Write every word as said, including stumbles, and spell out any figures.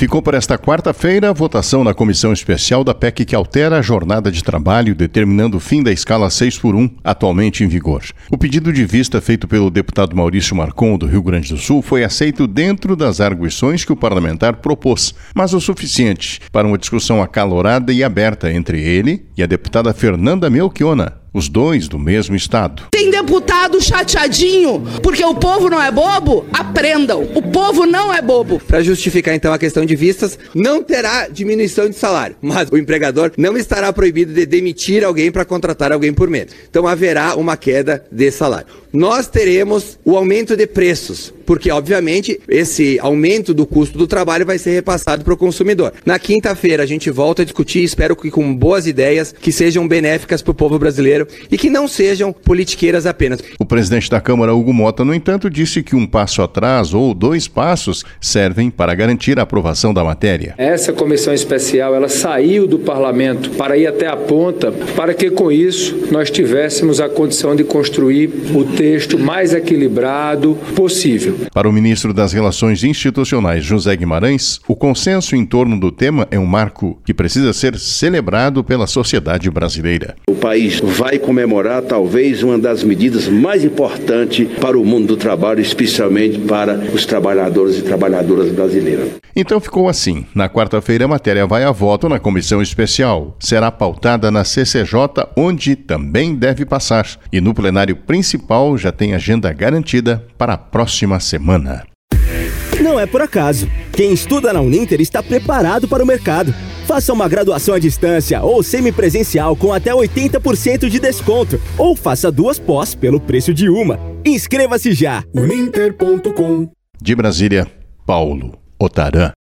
Ficou para esta quarta-feira a votação na comissão especial da P E C que altera a jornada de trabalho, determinando o fim da escala seis por um, atualmente em vigor. O pedido de vista feito pelo deputado Maurício Marcon, do Rio Grande do Sul, foi aceito dentro das arguições que o parlamentar propôs, mas o suficiente para uma discussão acalorada e aberta entre ele e a deputada Fernanda Melchiona, os dois do mesmo estado. Tem deputado chateadinho porque o povo não é bobo? Aprendam, o povo não é bobo. Para justificar então a questão de vistas, não terá diminuição de salário, mas o empregador não estará proibido de demitir alguém para contratar alguém por menos. Então haverá uma queda de salário. Nós teremos o aumento de preços, porque obviamente esse aumento do custo do trabalho vai ser repassado para o consumidor. Na quinta-feira a gente volta a discutir, espero que com boas ideias, que sejam benéficas para o povo brasileiro e que não sejam politiqueiras apenas. O presidente da Câmara, Hugo Mota, no entanto, disse que um passo atrás ou dois passos servem para garantir a aprovação da matéria. Essa comissão especial, ela saiu do parlamento para ir até a ponta, para que com isso nós tivéssemos a condição de construir o texto mais equilibrado possível. Para o ministro das Relações Institucionais, José Guimarães, o consenso em torno do tema é um marco que precisa ser celebrado pela sociedade brasileira. O país vai comemorar talvez uma das medidas mais importantes para o mundo do trabalho, especialmente para os trabalhadores e trabalhadoras brasileiras. Então ficou assim. Na quarta-feira a matéria vai a voto na comissão especial. Será pautada na C C J, onde também deve passar. E no plenário principal já tem agenda garantida para a próxima semana. Não é por acaso. Quem estuda na Uninter está preparado para o mercado. Faça uma graduação à distância ou semipresencial com até oitenta por cento de desconto. Ou faça duas pós pelo preço de uma. Inscreva-se já! uninter ponto com. De Brasília, Paulo Otarã.